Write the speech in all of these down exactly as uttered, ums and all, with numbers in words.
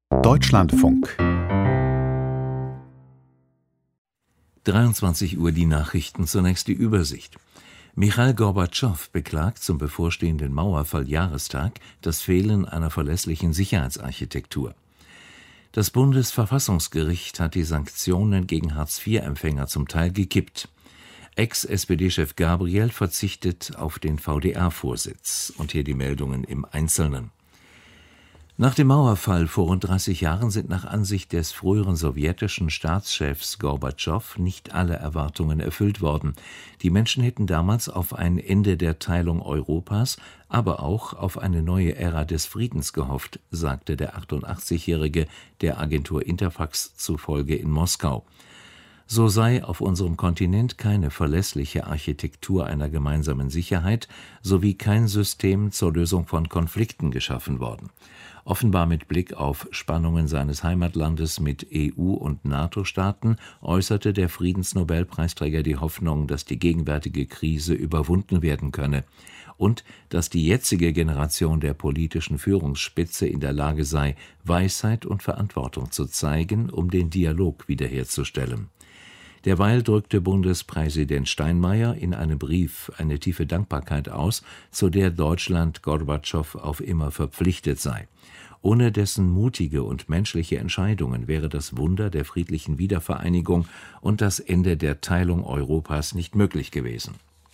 Deutschlandfunk. dreiundzwanzig Uhr die Nachrichten, zunächst die Übersicht. Michail Gorbatschow beklagt zum bevorstehenden Mauerfall-Jahrestag das Fehlen einer verlässlichen Sicherheitsarchitektur. Das Bundesverfassungsgericht hat die Sanktionen gegen Hartz-vier-Empfänger zum Teil gekippt. Ex-S P D-Chef Gabriel verzichtet auf den V D R-Vorsitz. Und hier die Meldungen im Einzelnen. Nach dem Mauerfall vor rund dreißig Jahren sind nach Ansicht des früheren sowjetischen Staatschefs Gorbatschow nicht alle Erwartungen erfüllt worden. Die Menschen hätten damals auf ein Ende der Teilung Europas, aber auch auf eine neue Ära des Friedens gehofft, sagte der achtundachtzigjährige der Agentur Interfax zufolge in Moskau. So sei auf unserem Kontinent keine verlässliche Architektur einer gemeinsamen Sicherheit sowie kein System zur Lösung von Konflikten geschaffen worden. Offenbar mit Blick auf Spannungen seines Heimatlandes mit E U- und NATO-Staaten äußerte der Friedensnobelpreisträger die Hoffnung, dass die gegenwärtige Krise überwunden werden könne und dass die jetzige Generation der politischen Führungsspitze in der Lage sei, Weisheit und Verantwortung zu zeigen, um den Dialog wiederherzustellen. Derweil drückte Bundespräsident Steinmeier in einem Brief eine tiefe Dankbarkeit aus, zu der Deutschland Gorbatschow auf immer verpflichtet sei. Ohne dessen mutige und menschliche Entscheidungen wäre das Wunder der friedlichen Wiedervereinigung und das Ende der Teilung Europas nicht möglich gewesen.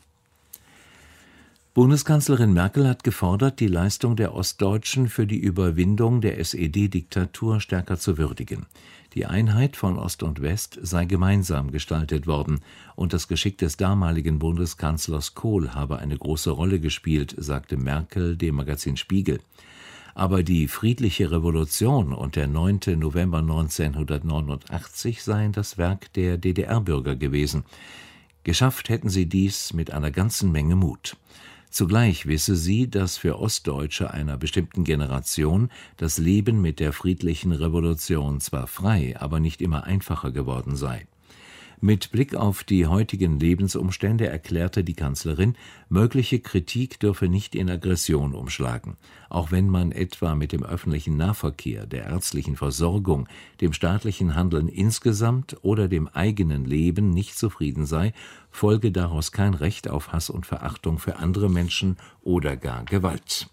Bundeskanzlerin Merkel hat gefordert, die Leistung der Ostdeutschen für die Überwindung der S E D-Diktatur stärker zu würdigen. Die Einheit von Ost und West sei gemeinsam gestaltet worden und das Geschick des damaligen Bundeskanzlers Kohl habe eine große Rolle gespielt, sagte Merkel dem Magazin Spiegel. Aber die friedliche Revolution und der neunte November neunzehnhundertneunundachtzig seien das Werk der D D R-Bürger gewesen. Geschafft hätten sie dies mit einer ganzen Menge Mut. Zugleich wisse sie, dass für Ostdeutsche einer bestimmten Generation das Leben mit der friedlichen Revolution zwar frei, aber nicht immer einfacher geworden sei. Mit Blick auf die heutigen Lebensumstände erklärte die Kanzlerin, mögliche Kritik dürfe nicht in Aggression umschlagen. Auch wenn man etwa mit dem öffentlichen Nahverkehr, der ärztlichen Versorgung, dem staatlichen Handeln insgesamt oder dem eigenen Leben nicht zufrieden sei, folge daraus kein Recht auf Hass und Verachtung für andere Menschen oder gar Gewalt.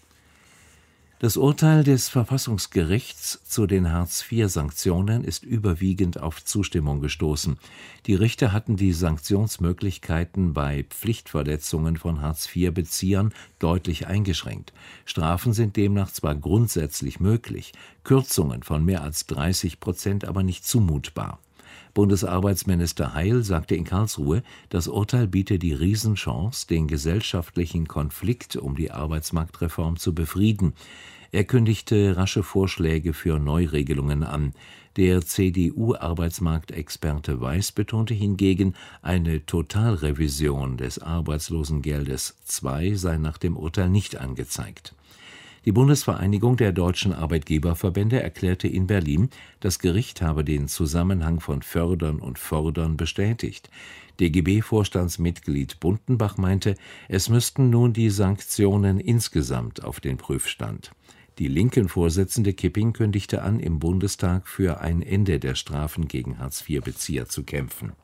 Das Urteil des Verfassungsgerichts zu den Hartz-vier-Sanktionen ist überwiegend auf Zustimmung gestoßen. Die Richter hatten die Sanktionsmöglichkeiten bei Pflichtverletzungen von Hartz-vier-Beziehern deutlich eingeschränkt. Strafen sind demnach zwar grundsätzlich möglich, Kürzungen von mehr als dreißig Prozent aber nicht zumutbar. Bundesarbeitsminister Heil sagte in Karlsruhe, das Urteil biete die Riesenchance, den gesellschaftlichen Konflikt um die Arbeitsmarktreform zu befrieden. Er kündigte rasche Vorschläge für Neuregelungen an. Der C D U-Arbeitsmarktexperte Weiß betonte hingegen, eine Totalrevision des Arbeitslosengeldes zwei sei nach dem Urteil nicht angezeigt. Die Bundesvereinigung der deutschen Arbeitgeberverbände erklärte in Berlin, das Gericht habe den Zusammenhang von Fördern und Fordern bestätigt. D G B-Vorstandsmitglied Buntenbach meinte, es müssten nun die Sanktionen insgesamt auf den Prüfstand. Die Linken-Vorsitzende Kipping kündigte an, im Bundestag für ein Ende der Strafen gegen Hartz-vier-Bezieher zu kämpfen.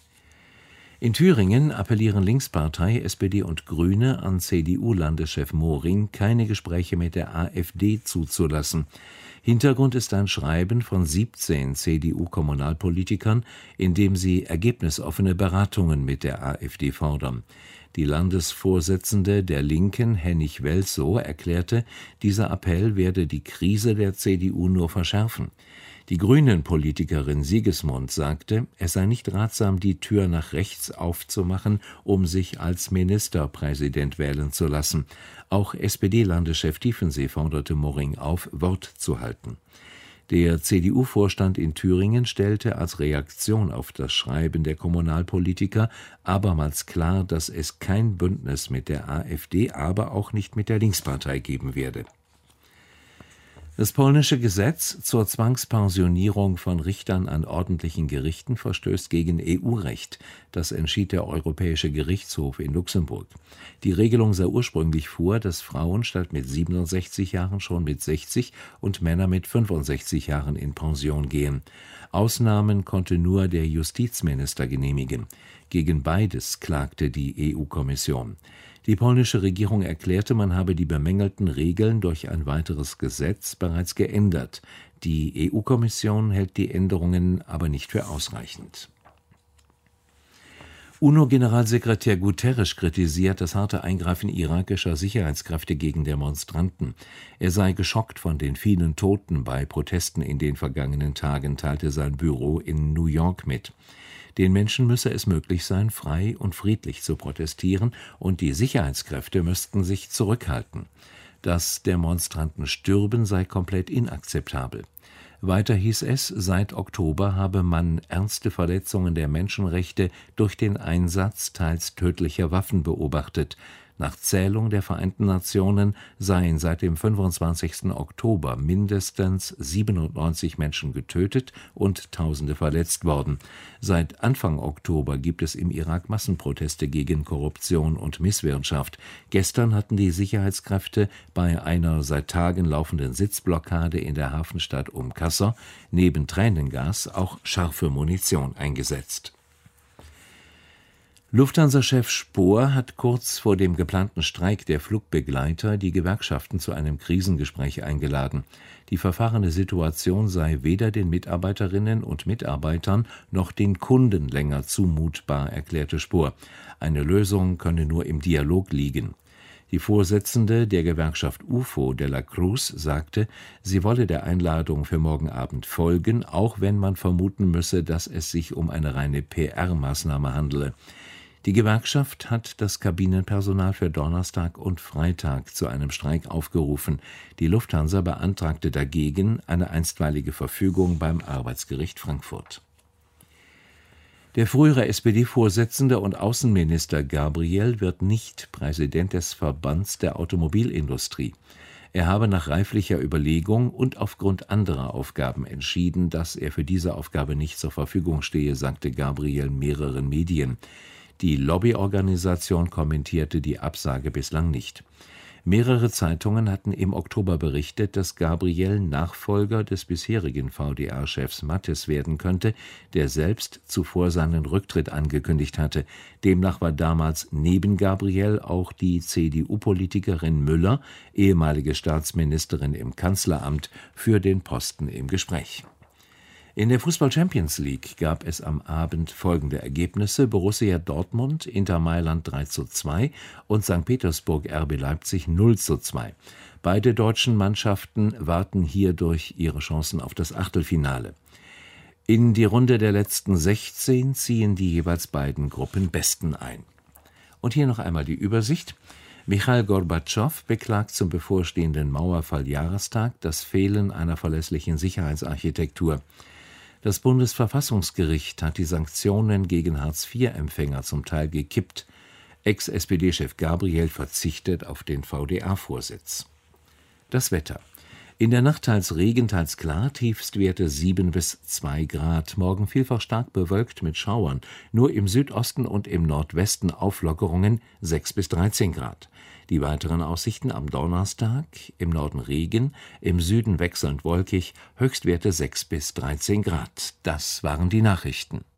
In Thüringen appellieren Linkspartei, S P D und Grüne an C D U-Landeschef Moring, keine Gespräche mit der AfD zuzulassen. Hintergrund ist ein Schreiben von siebzehn C D U-Kommunalpolitikern, in dem sie ergebnisoffene Beratungen mit der AfD fordern. Die Landesvorsitzende der Linken, Hennig Welzow, erklärte, dieser Appell werde die Krise der C D U nur verschärfen. Die Grünen-Politikerin Siegesmund sagte, es sei nicht ratsam, die Tür nach rechts aufzumachen, um sich als Ministerpräsident wählen zu lassen. Auch S P D-Landeschef Tiefensee forderte Moring auf, Wort zu halten. Der C D U-Vorstand in Thüringen stellte als Reaktion auf das Schreiben der Kommunalpolitiker abermals klar, dass es kein Bündnis mit der AfD, aber auch nicht mit der Linkspartei geben werde. Das polnische Gesetz zur Zwangspensionierung von Richtern an ordentlichen Gerichten verstößt gegen E U-Recht. Das entschied der Europäische Gerichtshof in Luxemburg. Die Regelung sah ursprünglich vor, dass Frauen statt mit siebenundsechzig Jahren schon mit sechzig und Männer mit fünfundsechzig Jahren in Pension gehen. Ausnahmen konnte nur der Justizminister genehmigen. Gegen beides klagte die E U-Kommission. Die polnische Regierung erklärte, man habe die bemängelten Regeln durch ein weiteres Gesetz bereits geändert. Die E U-Kommission hält die Änderungen aber nicht für ausreichend. UNO-Generalsekretär Guterres kritisiert das harte Eingreifen irakischer Sicherheitskräfte gegen Demonstranten. Er sei geschockt von den vielen Toten bei Protesten in den vergangenen Tagen, teilte sein Büro in New York mit. Den Menschen müsse es möglich sein, frei und friedlich zu protestieren, und die Sicherheitskräfte müssten sich zurückhalten. Dass Demonstranten stürben, sei komplett inakzeptabel. Weiter hieß es, seit Oktober habe man ernste Verletzungen der Menschenrechte durch den Einsatz teils tödlicher Waffen beobachtet. Nach Zählung der Vereinten Nationen seien seit dem fünfundzwanzigsten Oktober mindestens siebenundneunzig Menschen getötet und Tausende verletzt worden. Seit Anfang Oktober gibt es im Irak Massenproteste gegen Korruption und Misswirtschaft. Gestern hatten die Sicherheitskräfte bei einer seit Tagen laufenden Sitzblockade in der Hafenstadt Um Qasr neben Tränengas auch scharfe Munition eingesetzt. Lufthansa-Chef Spohr hat kurz vor dem geplanten Streik der Flugbegleiter die Gewerkschaften zu einem Krisengespräch eingeladen. Die verfahrene Situation sei weder den Mitarbeiterinnen und Mitarbeitern noch den Kunden länger zumutbar, erklärte Spohr. Eine Lösung könne nur im Dialog liegen. Die Vorsitzende der Gewerkschaft U F O, de la Cruz, sagte, sie wolle der Einladung für morgen Abend folgen, auch wenn man vermuten müsse, dass es sich um eine reine P R-Maßnahme handele. Die Gewerkschaft hat das Kabinenpersonal für Donnerstag und Freitag zu einem Streik aufgerufen. Die Lufthansa beantragte dagegen eine einstweilige Verfügung beim Arbeitsgericht Frankfurt. Der frühere S P D-Vorsitzende und Außenminister Gabriel wird nicht Präsident des Verbands der Automobilindustrie. Er habe nach reiflicher Überlegung und aufgrund anderer Aufgaben entschieden, dass er für diese Aufgabe nicht zur Verfügung stehe, sagte Gabriel mehreren Medien. Die Lobbyorganisation kommentierte die Absage bislang nicht. Mehrere Zeitungen hatten im Oktober berichtet, dass Gabriel Nachfolger des bisherigen V D A-Chefs Mattes werden könnte, der selbst zuvor seinen Rücktritt angekündigt hatte. Demnach war damals neben Gabriel auch die C D U-Politikerin Müller, ehemalige Staatsministerin im Kanzleramt, für den Posten im Gespräch. In der Fußball-Champions League gab es am Abend folgende Ergebnisse: Borussia Dortmund, Inter Mailand drei zu zwei und Sankt Petersburg R B Leipzig null zu zwei. Beide deutschen Mannschaften warten hierdurch ihre Chancen auf das Achtelfinale. In die Runde der letzten sechzehn ziehen die jeweils beiden Gruppenbesten ein. Und hier noch einmal die Übersicht. Michail Gorbatschow beklagt zum bevorstehenden Mauerfall-Jahrestag das Fehlen einer verlässlichen Sicherheitsarchitektur. Das Bundesverfassungsgericht hat die Sanktionen gegen Hartz-vier-Empfänger zum Teil gekippt. Ex-S P D-Chef Gabriel verzichtet auf den V D A-Vorsitz. Das Wetter. In der Nacht teils Regen, teils klar, Tiefstwerte sieben bis zwei Grad. Morgen vielfach stark bewölkt mit Schauern. Nur im Südosten und im Nordwesten Auflockerungen sechs bis dreizehn Grad. Die weiteren Aussichten am Donnerstag: im Norden Regen, im Süden wechselnd wolkig, Höchstwerte sechs bis dreizehn Grad. Das waren die Nachrichten.